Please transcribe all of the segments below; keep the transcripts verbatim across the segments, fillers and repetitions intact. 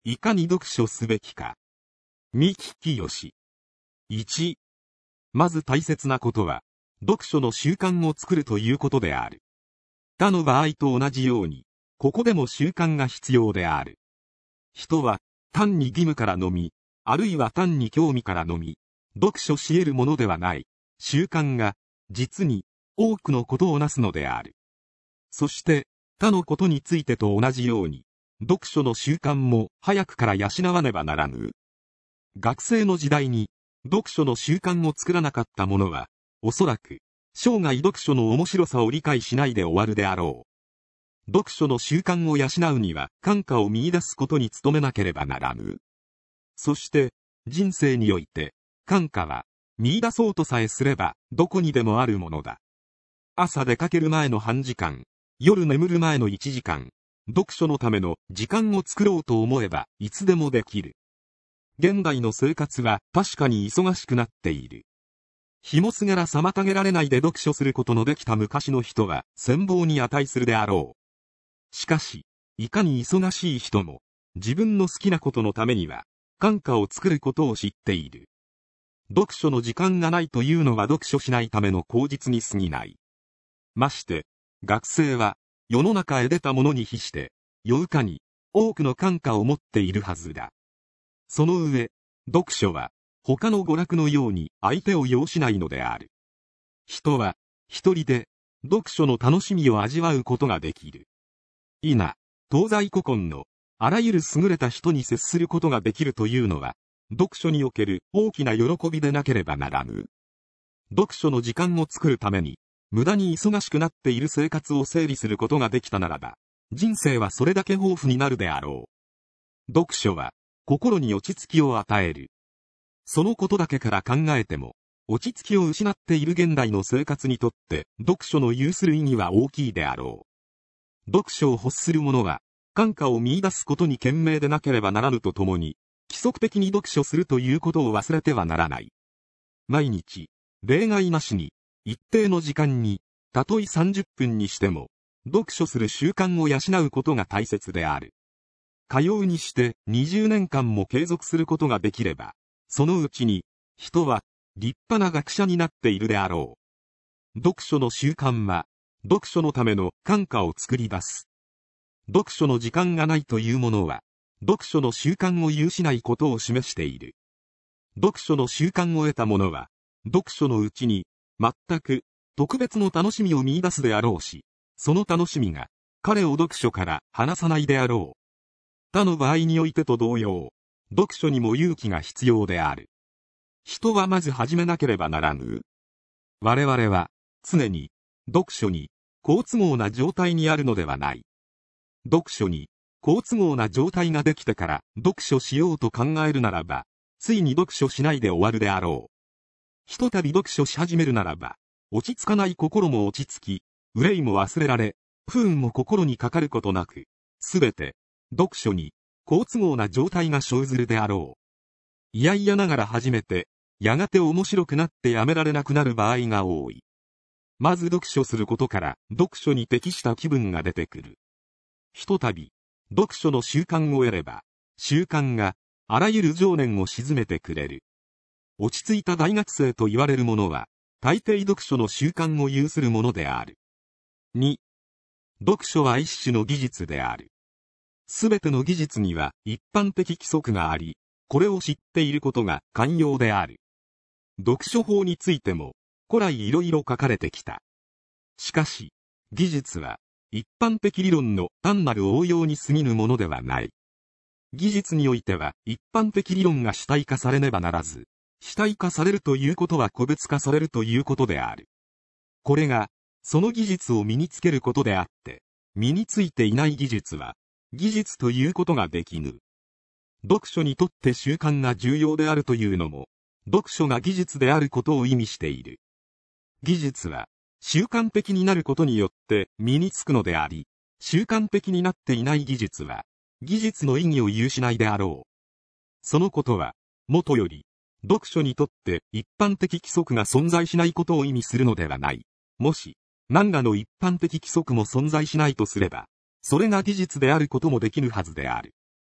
いかに読書すべきか。三木清。いち、まず大切なことは、読書の習慣を作るということである。他の場合と同じように、ここでも習慣が必要である。人は、単に義務からのみ、あるいは単に興味からのみ、読書し得るものではない、習慣が、実に、多くのことをなすのである。そして、他のことについてと同じように、読書の習慣も早くから養わねばならぬ。学生の時代に、読書の習慣を作らなかった者は、おそらく、生涯読書の面白さを理解しないで終わるであろう。読書の習慣を養うには、感化を見出すことに努めなければならぬ。そして、人生において、感化は、見出そうとさえすれば、どこにでもあるものだ。朝出かける前の半時間、夜眠る前の一時間、読書のための時間を作ろうと思えば、いつでもできる。現代の生活は確かに忙しくなっている。日もすがら妨げられないで読書することのできた昔の人は羨望に値するであろう。しかし、いかに忙しい人も自分の好きなことのためには感化を作ることを知っている。読書の時間がないというのは読書しないための口実に過ぎない。まして、学生は世の中へ出たものに比して、ようかに多くの感化を持っているはずだ。その上、読書は他の娯楽のように相手を要しないのである。人は一人で読書の楽しみを味わうことができる。否、東西古今のあらゆる優れた人に接することができるというのは、読書における大きな喜びでなければならぬ。読書の時間を作るために、無駄に忙しくなっている生活を整理することができたならば、人生はそれだけ豊富になるであろう。読書は、心に落ち着きを与える。そのことだけから考えても、落ち着きを失っている現代の生活にとって、読書の有する意義は大きいであろう。読書を欲する者は、感化を見出すことに懸命でなければならぬとともに、規則的に読書するということを忘れてはならない。毎日、例外なしに、一定の時間に、たとえさんじゅっぷんにしても、読書する習慣を養うことが大切である。かようにしてにじゅうねんかんも継続することができれば、そのうちに、人は立派な学者になっているであろう。読書の習慣は、読書のための感化を作り出す。読書の時間がないというものは、読書の習慣を有しないことを示している。読書の習慣を得た者は、読書のうちに、全く特別の楽しみを見出すであろうし、その楽しみが彼を読書から離さないであろう。他の場合においてと同様、読書にも勇気が必要である。人はまず始めなければならぬ。我々は常に読書に好都合な状態にあるのではない。読書に好都合な状態ができてから読書しようと考えるならば、ついに読書しないで終わるであろう。ひとたび読書し始めるならば、落ち着かない心も落ち着き、憂いも忘れられ、不運も心にかかることなく、すべて、読書に、好都合な状態が生ずるであろう。いやいやながら始めて、やがて面白くなってやめられなくなる場合が多い。まず読書することから、読書に適した気分が出てくる。ひとたび、読書の習慣を得れば、習慣が、あらゆる情念を鎮めてくれる。落ち着いた大学生と言われる者は、大抵読書の習慣を有するものである。に、読書は一種の技術である。すべての技術には一般的規則があり、これを知っていることが肝要である。読書法についても、古来いろいろ書かれてきた。しかし、技術は一般的理論の単なる応用に過ぎぬものではない。技術においては一般的理論が主体化されねばならず、主体化されるということは個別化されるということである。これが、その技術を身につけることであって、身についていない技術は、技術ということができぬ。読書にとって習慣が重要であるというのも、読書が技術であることを意味している。技術は、習慣的になることによって身につくのであり、習慣的になっていない技術は、技術の意義を有しないであろう。そのことは、もとより、読書にとって一般的規則が存在しないことを意味するのではない。もし、何らの一般的規則も存在しないとすれば、それが技術であることもできぬはずである。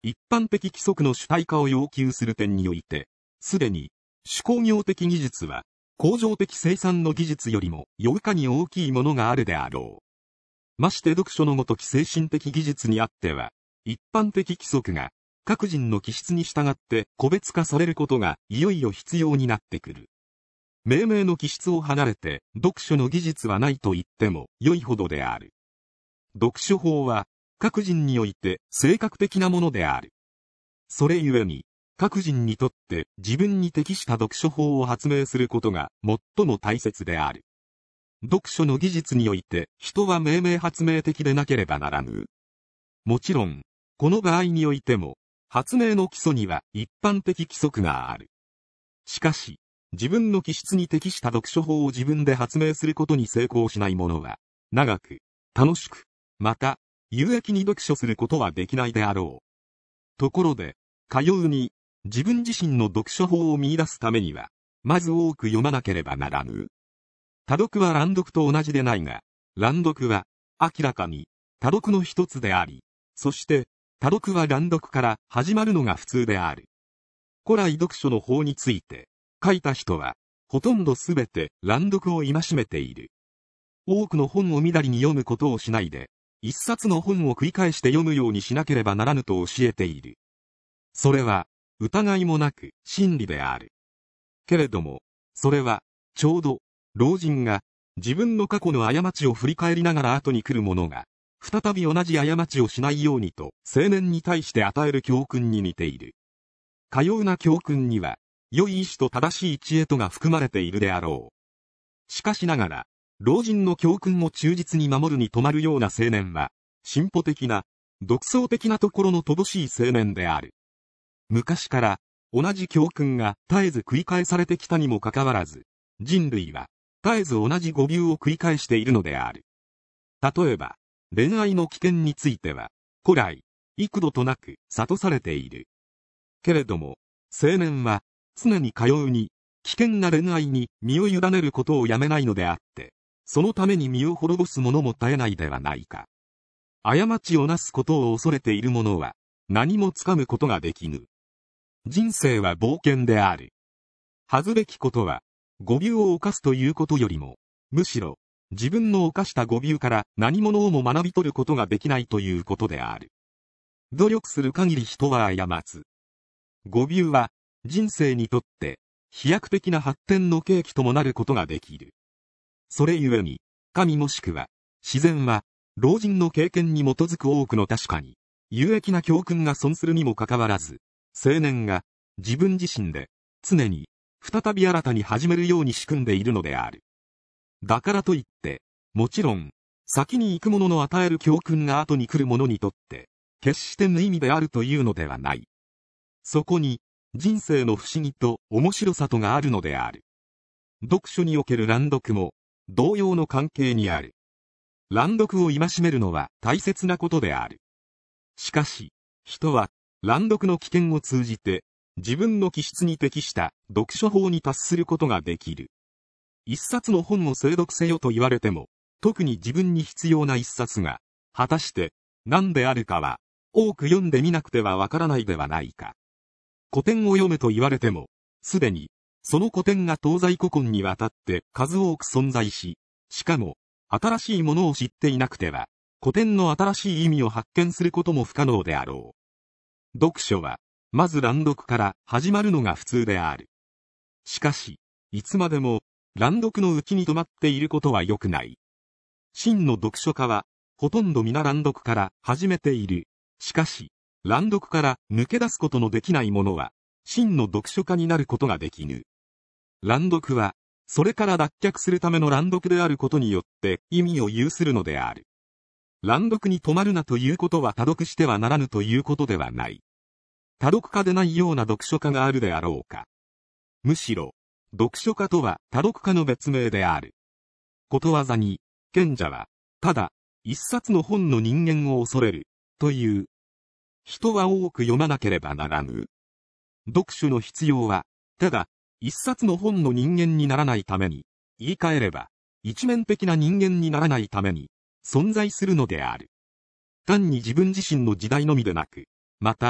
一般的規則の主体化を要求する点において、すでに、手工業的技術は、工場的生産の技術よりも、よかに大きいものがあるであろう。まして読書のごとき精神的技術にあっては、一般的規則が、各人の気質に従って個別化されることが、いよいよ必要になってくる。命名の気質を離れて、読書の技術はないと言っても、良いほどである。読書法は、各人において性格的なものである。それゆえに、各人にとって自分に適した読書法を発明することが最も大切である。読書の技術において人は命名発明的でなければならぬ。もちろん、この場合においても、発明の基礎には一般的規則がある。しかし、自分の気質に適した読書法を自分で発明することに成功しない者は、長く、楽しく、また、有益に読書することはできないであろう。ところで、かように、自分自身の読書法を見出すためには、まず多く読まなければならぬ。多読は乱読と同じでないが、乱読は、明らかに、多読の一つであり、そして、多読は乱読から始まるのが普通である。古来読書の法について、書いた人は、ほとんどすべて乱読を戒めている。多くの本をみだりに読むことをしないで、一冊の本を繰り返して読むようにしなければならぬと教えている。それは、疑いもなく真理である。けれども、それは、ちょうど、老人が、自分の過去の過ちを振り返りながら後に来る者が、再び同じ過ちをしないようにと、青年に対して与える教訓に似ている。かような教訓には、良い意志と正しい知恵とが含まれているであろう。しかしながら、老人の教訓を忠実に守るに止まるような青年は、進歩的な、独創的なところの乏しい青年である。昔から、同じ教訓が絶えず繰り返されてきたにもかかわらず、人類は、絶えず同じ誤謬を繰り返しているのである。例えば、恋愛の危険については、古来、幾度となく諭されている。けれども、青年は、常にかように、危険な恋愛に身を委ねることをやめないのであって、そのために身を滅ぼす者も絶えないではないか。過ちをなすことを恐れている者は、何もつかむことができぬ。人生は冒険である。恥ずべきことは、誤謬を犯すということよりも、むしろ、自分の犯した誤謬から何者をも学び取ることができないということである。努力する限り人は過つ。誤謬は、人生にとって、飛躍的な発展の契機ともなることができる。それゆえに、神もしくは、自然は、老人の経験に基づく多くの確かに、有益な教訓が存するにもかかわらず、青年が、自分自身で、常に、再び新たに始めるように仕組んでいるのである。だからといって、もちろん、先に行く者の与える教訓が後に来る者にとって、決して無意味であるというのではない。そこに、人生の不思議と面白さとがあるのである。読書における乱読も、同様の関係にある。乱読を戒めるのは大切なことである。しかし、人は、乱読の危険を通じて、自分の気質に適した読書法に達することができる。一冊の本を精読せよと言われても、特に自分に必要な一冊が、果たして何であるかは、多く読んでみなくてはわからないではないか。古典を読むと言われても、すでに、その古典が東西古今にわたって数多く存在し、しかも、新しいものを知っていなくては、古典の新しい意味を発見することも不可能であろう。読書は、まず乱読から始まるのが普通である。しかし、いつまでも、乱読のうちに止まっていることは良くない。真の読書家は、ほとんど皆乱読から始めている。しかし、乱読から抜け出すことのできない者は、真の読書家になることができぬ。乱読は、それから脱却するための乱読であることによって意味を有するのである。乱読に止まるなということは多読してはならぬということではない。多読家でないような読書家があるであろうか。むしろ、読書家とは多読家の別名である。ことわざに、賢者は、ただ、一冊の本の人間を恐れる、という。人は多く読まなければならぬ。読書の必要は、ただ、一冊の本の人間にならないために、言い換えれば、一面的な人間にならないために、存在するのである。単に自分自身の時代のみでなく、また、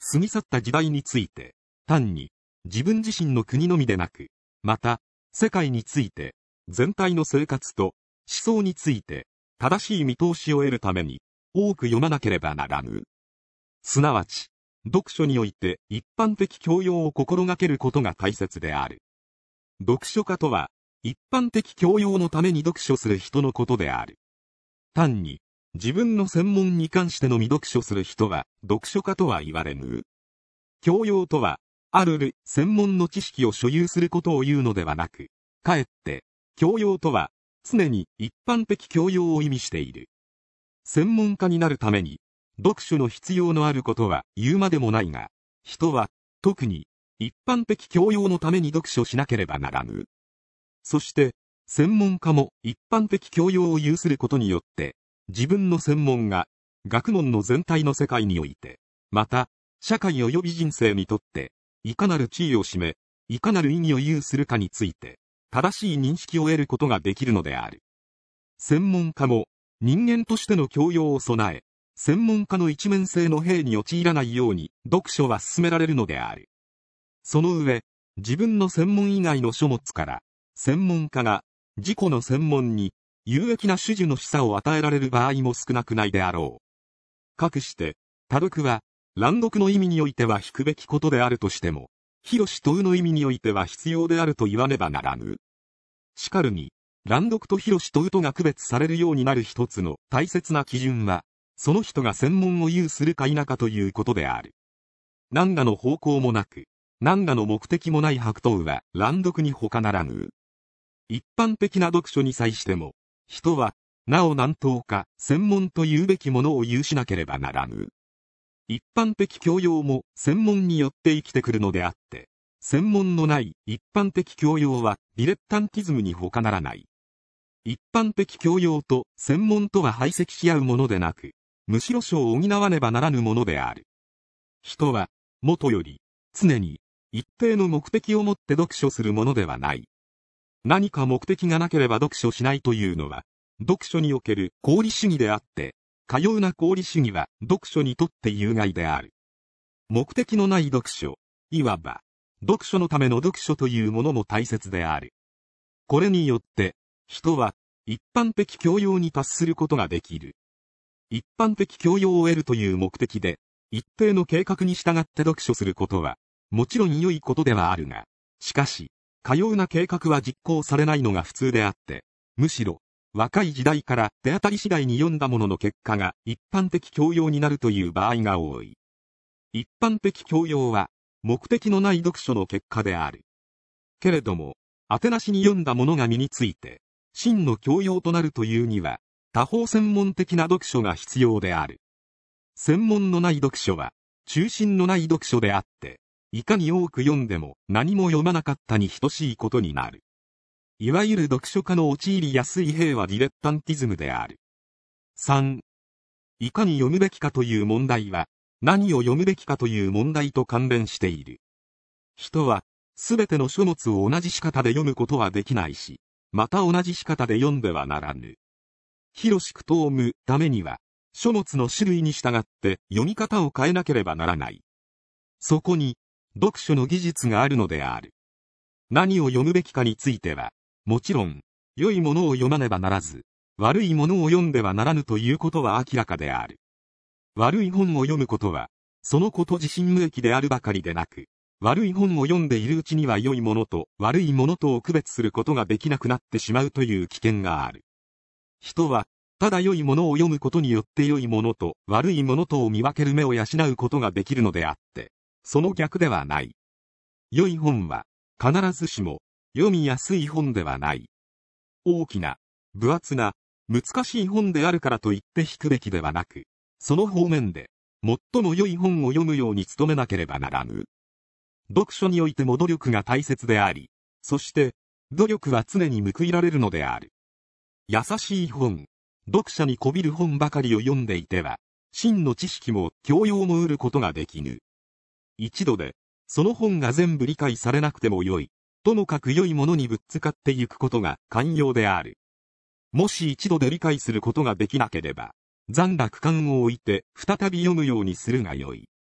過ぎ去った時代について、単に自分自身の国のみでなく、また世界について、全体の生活と思想について正しい見通しを得るために多く読まなければならぬ。すなわち、読書において一般的教養を心がけることが大切である。読書家とは、一般的教養のために読書する人のことである。単に、自分の専門に関してのみ読書する人は、読書家とは言われぬ。教養とは、あるる専門の知識を所有することを言うのではなく、かえって、教養とは、常に一般的教養を意味している。専門家になるために、読書の必要のあることは言うまでもないが、人は、特に、一般的教養のために読書しなければならぬ。そして、専門家も一般的教養を有することによって、自分の専門が、学問の全体の世界において、また、社会及び人生にとって、いかなる地位を占め、いかなる意義を有するかについて、正しい認識を得ることができるのである。専門家も、人間としての教養を備え、専門家の一面性の弊に陥らないように、読書は進められるのである。その上、自分の専門以外の書物から、専門家が自己の専門に有益な種々の示唆を与えられる場合も少なくないであろう。かくして、多読は、乱読の意味においては引くべきことであるとしても、広し問うの意味においては必要であると言わねばならぬ。しかるに、乱読と広し問うとが区別されるようになる一つの大切な基準は、その人が専門を有するか否かということである。何らの方向もなく、何らの目的もない白頭は乱読に他ならぬ。一般的な読書に際しても、人は、なお何等か専門というべきものを有しなければならぬ。一般的教養も専門によって生きてくるのであって、専門のない一般的教養はディレッタンティズムに他ならない。一般的教養と専門とは排斥し合うものでなく、むしろ書を補わねばならぬものである。人は、もとより、常に、一定の目的をもって読書するものではない。何か目的がなければ読書しないというのは、読書における功利主義であって、かような功利主義は読書にとって有害である。目的のない読書、いわば、読書のための読書というものも大切である。これによって、人は一般的教養に達することができる。一般的教養を得るという目的で、一定の計画に従って読書することは、もちろん良いことではあるが、しかし、かような計画は実行されないのが普通であって、むしろ、若い時代から手当たり次第に読んだものの結果が一般的教養になるという場合が多い。一般的教養は、目的のない読書の結果である。けれども、あてなしに読んだものが身について、真の教養となるというには、他方専門的な読書が必要である。専門のない読書は、中心のない読書であって、いかに多く読んでも何も読まなかったに等しいことになる。いわゆる読書家の陥りやすい弊はディレッタンティズムである。さん. いかに読むべきかという問題は、何を読むべきかという問題と関連している。人は、すべての書物を同じ仕方で読むことはできないし、また同じ仕方で読んではならぬ。広しく問むためには、書物の種類に従って読み方を変えなければならない。そこに、読書の技術があるのである。何を読むべきかについては、もちろん、良いものを読まねばならず、悪いものを読んではならぬということは明らかである。悪い本を読むことは、そのこと自身無益であるばかりでなく、悪い本を読んでいるうちには良いものと悪いものとを区別することができなくなってしまうという危険がある。人は、ただ良いものを読むことによって良いものと悪いものとを見分ける目を養うことができるのであって、その逆ではない。良い本は、必ずしも、読みやすい本ではない。大きな、分厚な、難しい本であるからといって引くべきではなく、その方面で、最も良い本を読むように努めなければならぬ。読書においても努力が大切であり、そして、努力は常に報いられるのである。優しい本、読者にこびる本ばかりを読んでいては、真の知識も教養も得ることができぬ。一度で、その本が全部理解されなくてもよい。ともかく良いものにぶっつかってゆくことが寛容である。もし一度で理解することができなければ、残落感を置いて再び読むようにするがよい。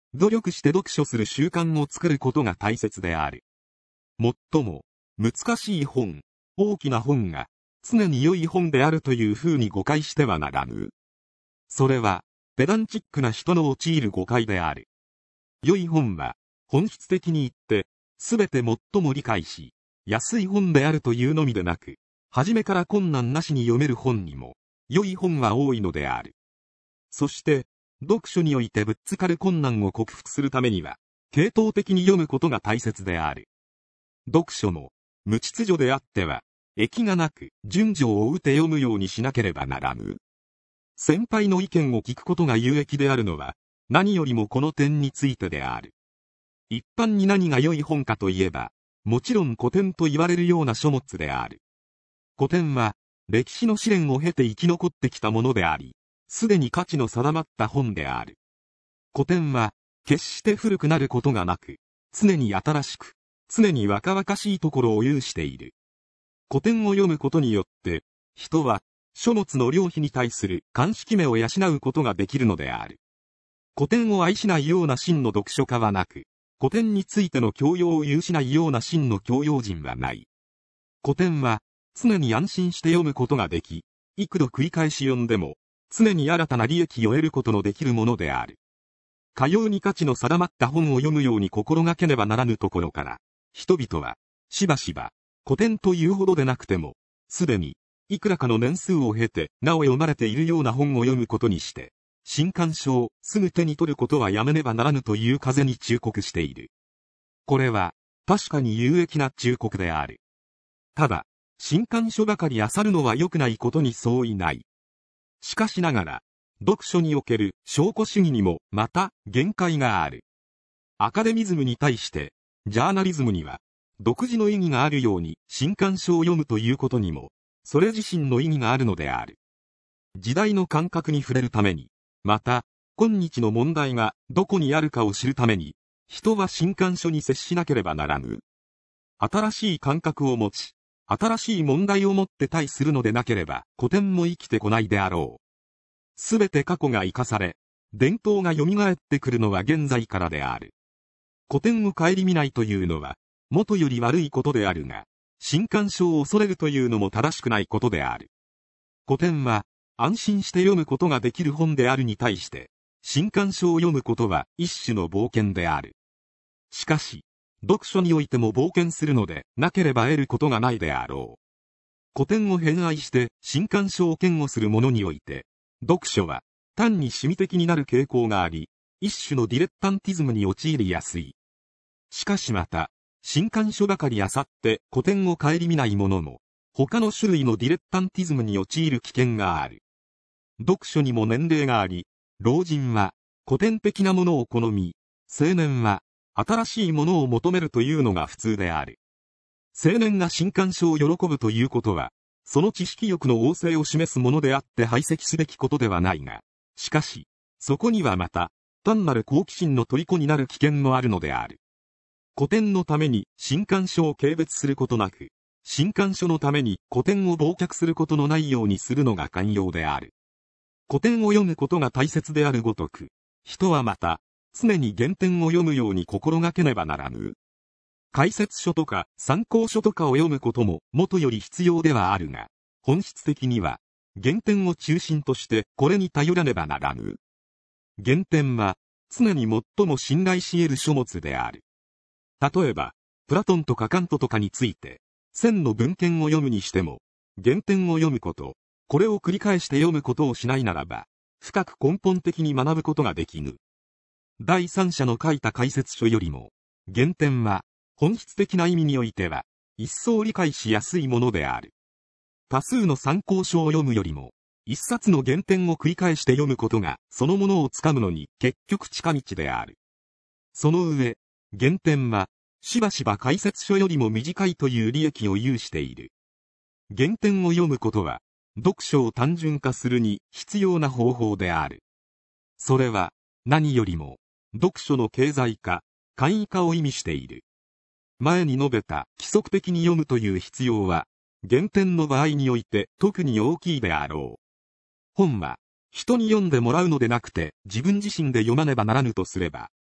努力して読書する習慣を作ることが大切である。もっとも、難しい本、大きな本が、常に良い本であるというふうに誤解してはならぬ。それは、ペダンチックな人の陥る誤解である。良い本は、本質的に言って、すべて最も理解し、安い本であるというのみでなく、初めから困難なしに読める本にも、良い本は多いのである。そして、読書においてぶっつかる困難を克服するためには、系統的に読むことが大切である。読書も、無秩序であっては、益がなく、順序を追うて読むようにしなければならぬ。先輩の意見を聞くことが有益であるのは、何よりもこの点についてである。一般に何が良い本かといえば、もちろん古典と言われるような書物である。古典は、歴史の試練を経て生き残ってきたものであり、すでに価値の定まった本である。古典は、決して古くなることがなく、常に新しく、常に若々しいところを有している。古典を読むことによって、人は、書物の良否に対する鑑識目を養うことができるのである。古典を愛しないような真の読書家はなく、古典についての教養を有しないような真の教養人はない。古典は、常に安心して読むことができ、幾度繰り返し読んでも、常に新たな利益を得ることのできるものである。かように価値の定まった本を読むように心がけねばならぬところから、人々は、しばしば、古典というほどでなくても、すでに、いくらかの年数を経て、なお読まれているような本を読むことにして、新刊書をすぐ手に取ることはやめねばならぬという風に忠告している。これは、確かに有益な忠告である。ただ、新刊書ばかり漁るのは良くないことに相違ない。しかしながら、読書における証拠主義にもまた限界がある。アカデミズムに対して、ジャーナリズムには、独自の意義があるように新刊書を読むということにも、それ自身の意義があるのである。時代の感覚に触れるために、また、今日の問題がどこにあるかを知るために、人は新刊書に接しなければならぬ。新しい感覚を持ち、新しい問題をもって対するのでなければ古典も生きてこないであろう。すべて過去が生かされ、伝統が蘇ってくるのは現在からである。古典を顧みないというのは、元より悪いことであるが、新刊書を恐れるというのも正しくないことである。古典は、安心して読むことができる本であるに対して、新刊書を読むことは一種の冒険である。しかし、読書においても冒険するのでなければ得ることがないであろう。古典を偏愛して新刊書を嫌悪する者において、読書は単に趣味的になる傾向があり、一種のディレッタンティズムに陥りやすい。しかしまた、新刊書ばかり漁って古典を顧みない者も、他の種類のディレッタンティズムに陥る危険がある。読書にも年齢があり、老人は古典的なものを好み、青年は新しいものを求めるというのが普通である。青年が新刊書を喜ぶということは、その知識欲の旺盛を示すものであって排斥すべきことではないが、しかし、そこにはまた、単なる好奇心の虜になる危険もあるのである。古典のために新刊書を軽蔑することなく、新刊書のために古典を忘却することのないようにするのが寛容である。古典を読むことが大切であるごとく、人はまた、常に原典を読むように心がけねばならぬ。解説書とか参考書とかを読むことも元より必要ではあるが、本質的には原典を中心としてこれに頼らねばならぬ。原典は常に最も信頼し得る書物である。例えば、プラトンとかカントとかについて、千の文献を読むにしても、原典を読むこと、これを繰り返して読むことをしないならば、深く根本的に学ぶことができぬ。第三者の書いた解説書よりも、原典は、本質的な意味においては、一層理解しやすいものである。多数の参考書を読むよりも、一冊の原典を繰り返して読むことが、そのものをつかむのに結局近道である。その上、原典は、しばしば解説書よりも短いという利益を有している。原典を読むことは、読書を単純化するに必要な方法である。それは、何よりも、読書の経済化、簡易化を意味している。前に述べた規則的に読むという必要は、原典の場合において特に大きいであろう。本は、人に読んでもらうのでなくて自分自身で読まねばならぬとすれば、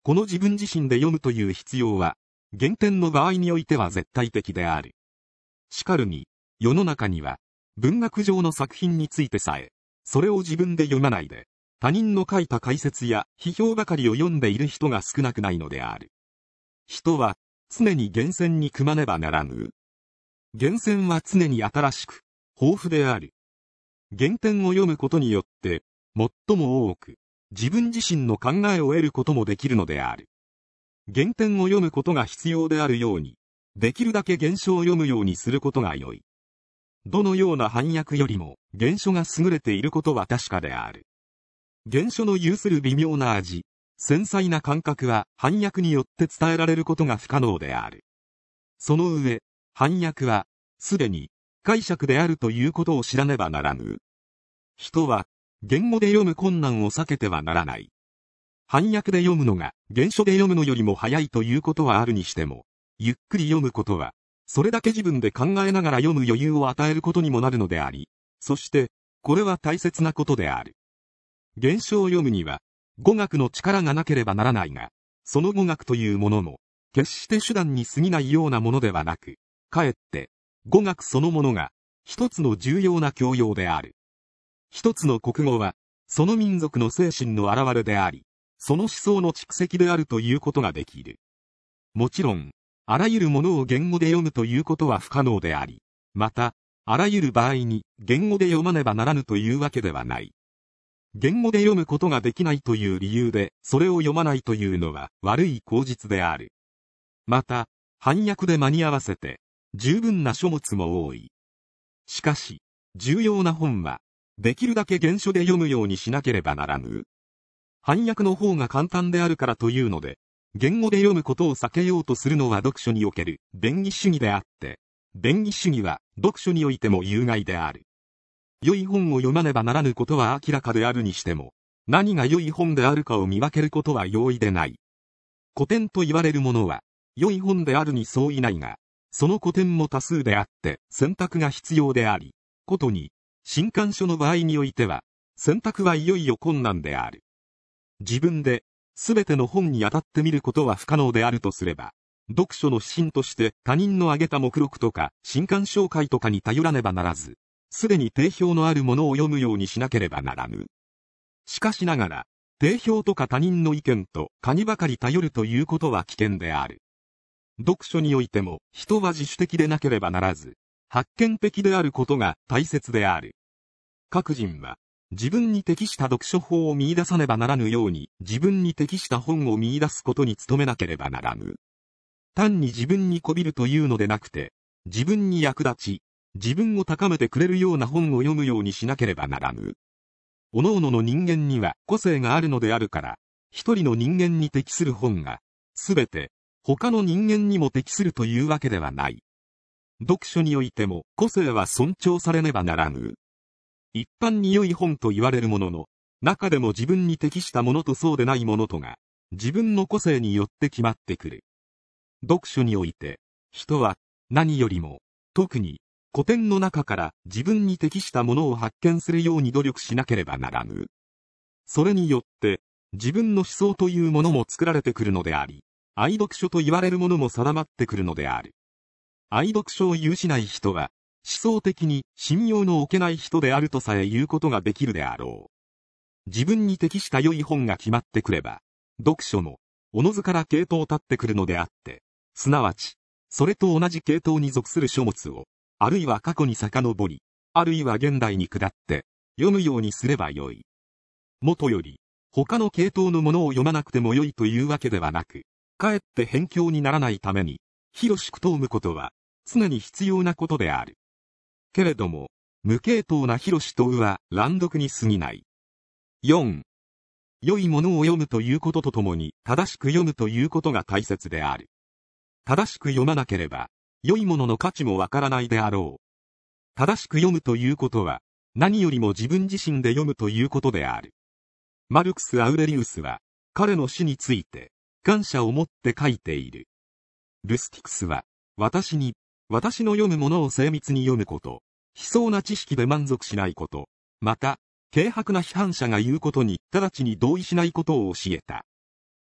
この自分自身で読むという必要は、原点の場合においては絶対的である。しかるに、世の中には、文学上の作品についてさえ、それを自分で読まないで、他人の書いた解説や批評ばかりを読んでいる人が少なくないのである。人は、常に厳選に組まねばならぬ。厳選は常に新しく、豊富である。原点を読むことによって、最も多く、自分自身の考えを得ることもできるのである。原点を読むことが必要であるように、できるだけ原書を読むようにすることが良い。どのような翻訳よりも原書が優れていることは確かである。原書の有する微妙な味、繊細な感覚は翻訳によって伝えられることが不可能である。その上、翻訳は、すでに解釈であるということを知らねばならぬ。人は、言語で読む困難を避けてはならない。翻訳で読むのが原書で読むのよりも早いということはあるにしても、ゆっくり読むことは、それだけ自分で考えながら読む余裕を与えることにもなるのであり、そして、これは大切なことである。原書を読むには、語学の力がなければならないが、その語学というものも、決して手段に過ぎないようなものではなく、かえって、語学そのものが、一つの重要な教養である。一つの国語は、その民族の精神の表れであり、その思想の蓄積であるということができる。もちろん、あらゆるものを言語で読むということは不可能であり、また、あらゆる場合に言語で読まねばならぬというわけではない。言語で読むことができないという理由で、それを読まないというのは悪い口実である。また、翻訳で間に合わせて、十分な書物も多い。しかし、重要な本は、できるだけ原書で読むようにしなければならぬ。翻訳の方が簡単であるからというので、言語で読むことを避けようとするのは読書における便宜主義であって、便宜主義は読書においても有害である。良い本を読まねばならぬことは明らかであるにしても、何が良い本であるかを見分けることは容易でない。古典と言われるものは、良い本であるに相違ないが、その古典も多数であって選択が必要であり、ことに、新刊書の場合においては、選択はいよいよ困難である。自分で、すべての本に当たってみることは不可能であるとすれば、読書の指針として他人の挙げた目録とか新刊紹介とかに頼らねばならず、すでに定評のあるものを読むようにしなければならぬ。しかしながら、定評とか他人の意見とかにばかり頼るということは危険である。読書においても人は自主的でなければならず、発見的であることが大切である。各人は、自分に適した読書法を見出さねばならぬように、自分に適した本を見出すことに努めなければならぬ。単に自分にこびるというのでなくて、自分に役立ち、自分を高めてくれるような本を読むようにしなければならぬ。各々の人間には個性があるのであるから、一人の人間に適する本が、すべて、他の人間にも適するというわけではない。読書においても個性は尊重されねばならぬ。一般に良い本と言われるものの、中でも自分に適したものとそうでないものとが、自分の個性によって決まってくる。読書において、人は何よりも、特に古典の中から自分に適したものを発見するように努力しなければならぬ。それによって、自分の思想というものも作られてくるのであり、愛読書と言われるものも定まってくるのである。愛読書を有しない人は、思想的に信用の置けない人であるとさえ言うことができるであろう。自分に適した良い本が決まってくれば、読書も、おのずから系統立ってくるのであって、すなわち、それと同じ系統に属する書物を、あるいは過去に遡り、あるいは現代に下って、読むようにすればよい。もとより、他の系統のものを読まなくてもよいというわけではなく、かえって偏境にならないために、広しく問うことは、常に必要なことである。けれども、無系統な広し問うは乱読に過ぎない。よん. 良いものを読むということとともに正しく読むということが大切である。正しく読まなければ、良いものの価値もわからないであろう。正しく読むということは、何よりも自分自身で読むということである。マルクス・アウレリウスは、彼の死について、感謝を持って書いている。ルスティクスは、私に、私の読むものを精密に読むこと、悲壮な知識で満足しないこと、また、軽薄な批判者が言うことに直ちに同意しないことを教えた。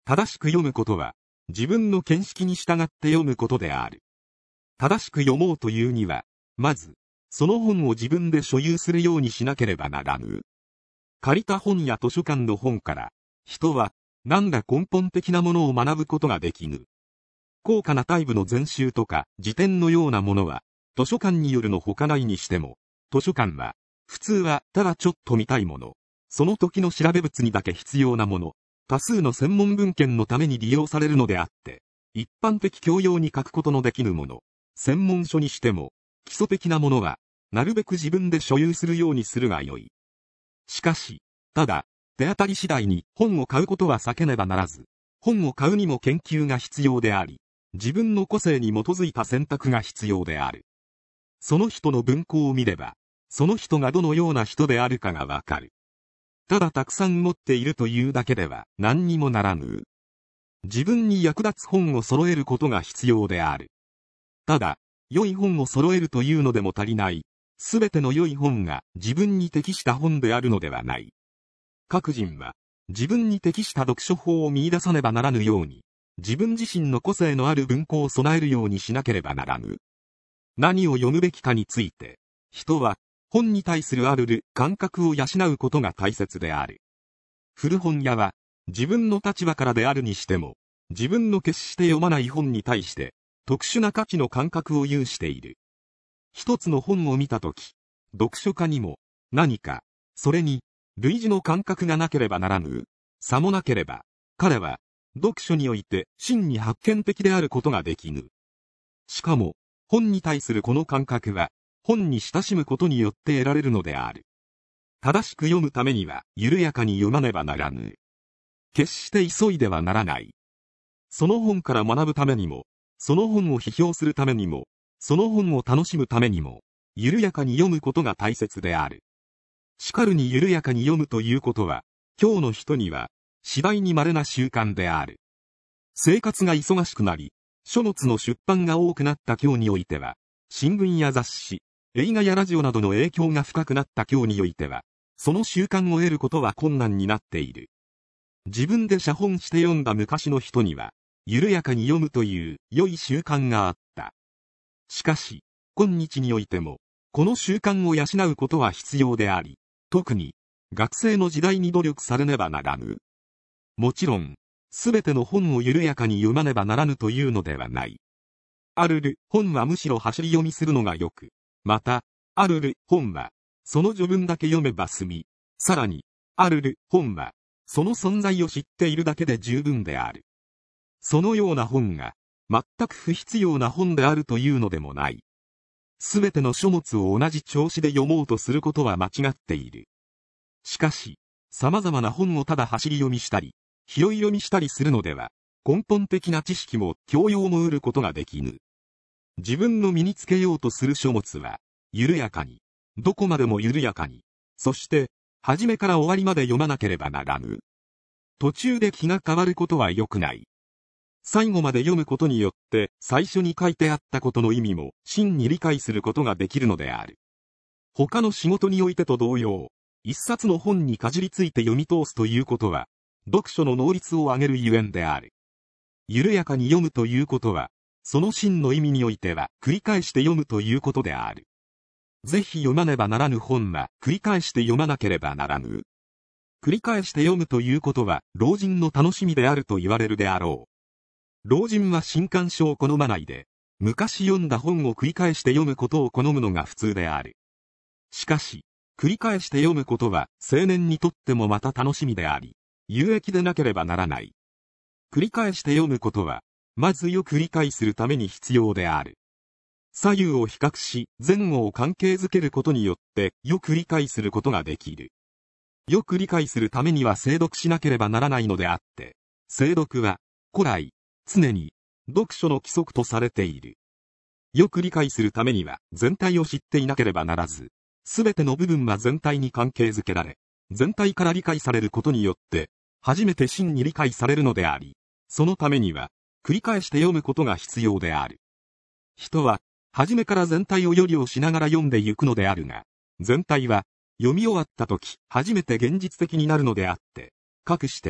正しく読むことは、自分の見識に従って読むことである。正しく読もうというには、まず、その本を自分で所有するようにしなければならぬ。借りた本や図書館の本から、人は、何ら根本的なものを学ぶことができぬ。高価な大部の全集とか辞典のようなものは、図書館によるのほかないにしても、図書館は、普通はただちょっと見たいもの、その時の調べ物にだけ必要なもの、多数の専門文献のために利用されるのであって、一般的教養に書くことのできぬもの、専門書にしても、基礎的なものは、なるべく自分で所有するようにするがよい。しかし、ただ、手当たり次第に本を買うことは避けねばならず、本を買うにも研究が必要であり、自分の個性に基づいた選択が必要である。その人の文庫を見れば、その人がどのような人であるかがわかる。ただたくさん持っているというだけでは何にもならぬ。自分に役立つ本を揃えることが必要である。ただ、良い本を揃えるというのでも足りない。すべての良い本が自分に適した本であるのではない。各人は自分に適した読書法を見出さねばならぬように、自分自身の個性のある文庫を備えるようにしなければならぬ。何を読むべきかについて、人は本に対するあるる感覚を養うことが大切である。古本屋は自分の立場からであるにしても、自分の決して読まない本に対して特殊な価値の感覚を有している。一つの本を見たとき、読書家にも何か、それに類似の感覚がなければならぬ。さもなければ、彼は読書において真に発見的であることができぬ。しかも、本に対するこの感覚は、本に親しむことによって得られるのである。正しく読むためには、緩やかに読まねばならぬ。決して急いではならない。その本から学ぶためにも、その本を批評するためにも、その本を楽しむためにも、緩やかに読むことが大切である。しかるに緩やかに読むということは、今日の人には、次第に稀な習慣である。生活が忙しくなり、書物の出版が多くなった今日においては、新聞や雑誌、映画やラジオなどの影響が深くなった今日においては、その習慣を得ることは困難になっている。自分で写本して読んだ昔の人には、緩やかに読むという良い習慣があった。しかし、今日においても、この習慣を養うことは必要であり、特に、学生の時代に努力されねばならぬ。もちろん、すべての本を緩やかに読まねばならぬというのではない。あるる本はむしろ走り読みするのがよく、また、あるる本は、その序文だけ読めば済み、さらに、あるる本は、その存在を知っているだけで十分である。そのような本が、全く不必要な本であるというのでもない。すべての書物を同じ調子で読もうとすることは間違っている。しかし、様々な本をただ走り読みしたり、拾い読みしたりするのでは、根本的な知識も教養も得ることができぬ。自分の身につけようとする書物は、緩やかに、どこまでも緩やかに、そして、初めから終わりまで読まなければならぬ。途中で気が変わることは良くない。最後まで読むことによって最初に書いてあったことの意味も真に理解することができるのである。他の仕事においてと同様、一冊の本にかじりついて読み通すということは、読書の能率を上げるゆえんである。緩やかに読むということは、その真の意味においては繰り返して読むということである。ぜひ読まねばならぬ本は繰り返して読まなければならぬ。繰り返して読むということは老人の楽しみであると言われるであろう。老人は新刊書を好まないで、昔読んだ本を繰り返して読むことを好むのが普通である。しかし、繰り返して読むことは青年にとってもまた楽しみであり、有益でなければならない。繰り返して読むことは、まずよく理解するために必要である。左右を比較し、前後を関係づけることによってよく理解することができる。よく理解するためには精読しなければならないのであって、精読は、古来、常に、読書の規則とされている。よく理解するためには、全体を知っていなければならず、すべての部分は全体に関係づけられ、全体から理解されることによって、初めて真に理解されるのであり、そのためには、繰り返して読むことが必要である。人は、初めから全体を読りをしながら読んでゆくのであるが、全体は、読み終わったとき、初めて現実的になるのであって、かくして、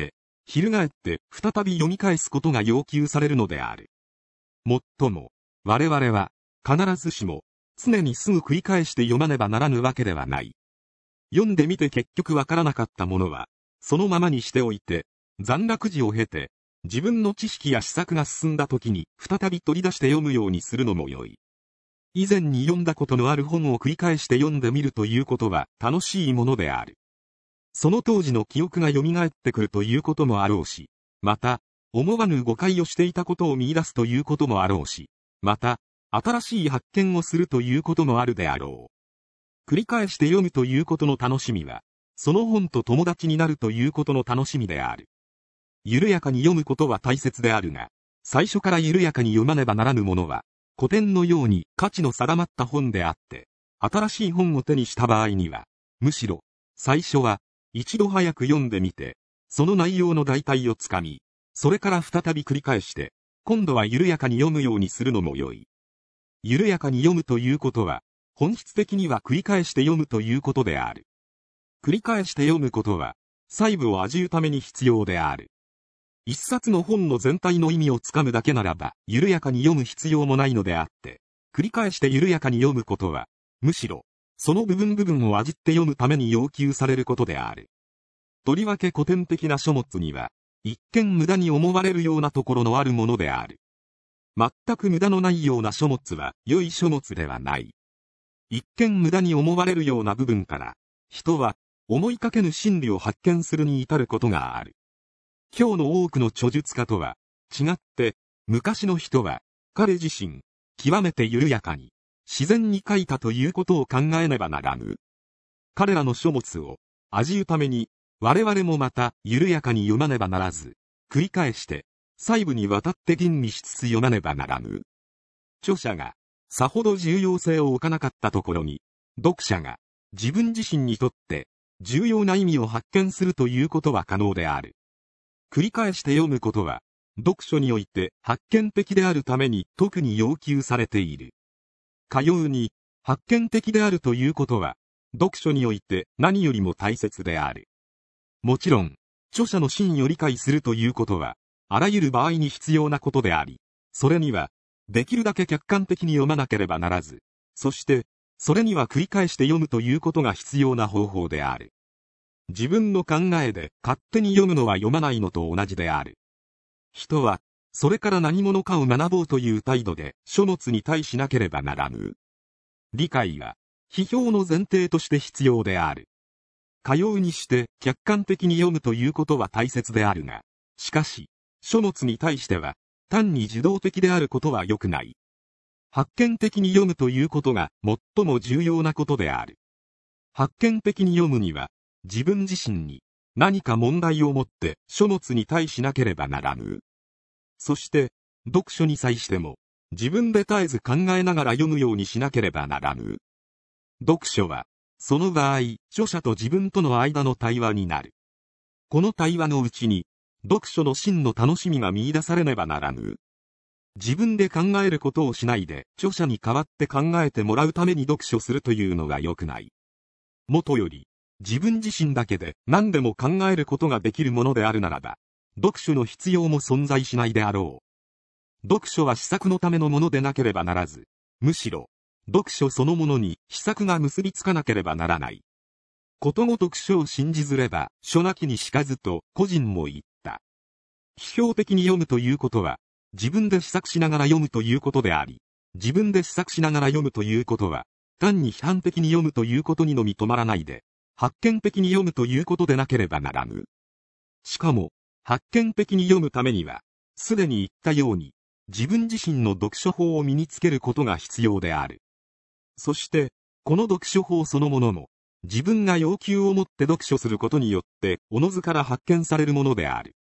翻って再び読み返すことが要求されるのである。もっとも、我々は、必ずしも、常にすぐ繰り返して読まねばならぬわけではない。読んでみて結局わからなかったものは、そのままにしておいて、残落時を経て、自分の知識や思索が進んだ時に再び取り出して読むようにするのも良い。以前に読んだことのある本を繰り返して読んでみるということは楽しいものである。その当時の記憶が蘇ってくるということもあろうし、また、思わぬ誤解をしていたことを見出すということもあろうし、また、新しい発見をするということもあるであろう。繰り返して読むということの楽しみは、その本と友達になるということの楽しみである。緩やかに読むことは大切であるが、最初から緩やかに読まねばならぬものは、古典のように価値の定まった本であって、新しい本を手にした場合には、むしろ、最初は、一度早く読んでみて、その内容の大体をつかみ、それから再び繰り返して、今度は緩やかに読むようにするのも良い。緩やかに読むということは、本質的には繰り返して読むということである。繰り返して読むことは、細部を味うために必要である。一冊の本の全体の意味をつかむだけならば、緩やかに読む必要もないのであって、繰り返して緩やかに読むことは、むしろ、その部分部分を味って読むために要求されることである。とりわけ古典的な書物には、一見無駄に思われるようなところのあるものである。全く無駄のないような書物は良い書物ではない。一見無駄に思われるような部分から、人は思いかけぬ真理を発見するに至ることがある。今日の多くの著述家とは違って、昔の人は彼自身、極めて緩やかに、自然に書いたということを考えねばならぬ。彼らの書物を味うために、我々もまた緩やかに読まねばならず、繰り返して、細部にわたって吟味しつつ読まねばならぬ。著者が、さほど重要性を置かなかったところに、読者が、自分自身にとって、重要な意味を発見するということは可能である。繰り返して読むことは、読書において発見的であるために特に要求されている。かように、発見的であるということは、読書において何よりも大切である。もちろん、著者の真意を理解するということは、あらゆる場合に必要なことであり、それには、できるだけ客観的に読まなければならず、そして、それには繰り返して読むということが必要な方法である。自分の考えで勝手に読むのは読まないのと同じである。人は、それから何者かを学ぼうという態度で書物に対しなければならぬ。理解は、批評の前提として必要である。かようにして客観的に読むということは大切であるが、しかし、書物に対しては、単に受動的であることは良くない。発見的に読むということが最も重要なことである。発見的に読むには、自分自身に何か問題を持って書物に対しなければならぬ。そして、読書に際しても、自分で絶えず考えながら読むようにしなければならぬ。読書は、その場合、著者と自分との間の対話になる。この対話のうちに、読書の真の楽しみが見出されねばならぬ。自分で考えることをしないで、著者に代わって考えてもらうために読書するというのが良くない。もとより、自分自身だけで何でも考えることができるものであるならば、読書の必要も存在しないであろう。読書は思索のためのものでなければならず、むしろ、読書そのものに思索が結びつかなければならない。ことごとく書を信じずれば、書なきにしかずと個人も言った。批評的に読むということは、自分で思索しながら読むということであり、自分で思索しながら読むということは、単に批判的に読むということにのみ止まらないで、発見的に読むということでなければならぬ。しかも、発見的に読むためには、すでに言ったように、自分自身の読書法を身につけることが必要である。そして、この読書法そのものも、自分が要求を持って読書することによって、おのずから発見されるものである。